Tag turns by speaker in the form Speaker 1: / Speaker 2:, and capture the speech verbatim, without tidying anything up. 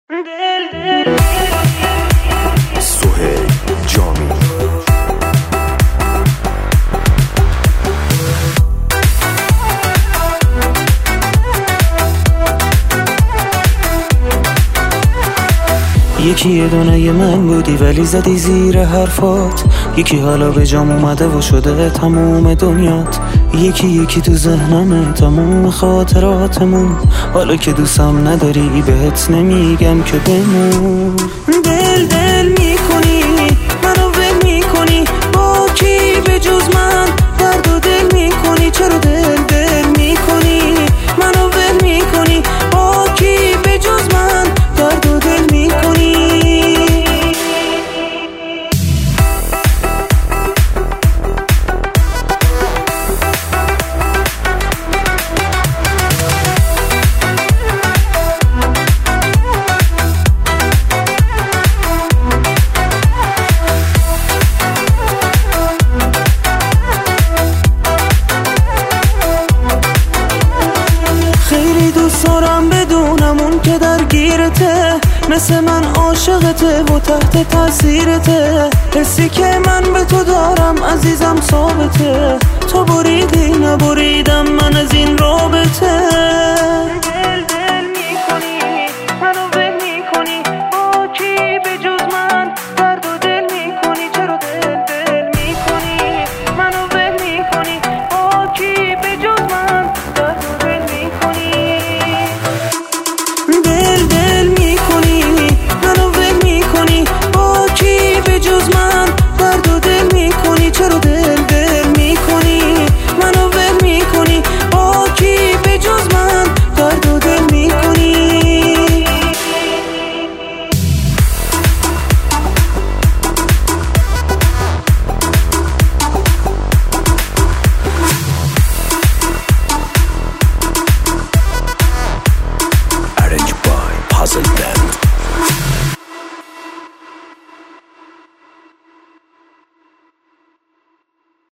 Speaker 1: سهیل جامی.
Speaker 2: یکی یه دونه من بودی ولی زدی زیر حرفات، یکی حالا به جام اومده و شده تموم دنیات، یکی یکی تو ذهنمه تموم خاطراتمون، حالا که دوستم نداری بهت نمیگم که بمون. دل دل میکنی منو ول میکنی، با کی به جز من درد و دل میکنی؟ چرا دل دل میکنی منو ول میکنی، با کی به جز من درد و دل میکنی؟ سارم بدونم اون که درگیرته، مثل من عاشقته و تحت تاثیرته، حسی که من به تو دارم عزیزم ثابته، تو بریدی نبریدم من از این رابطه.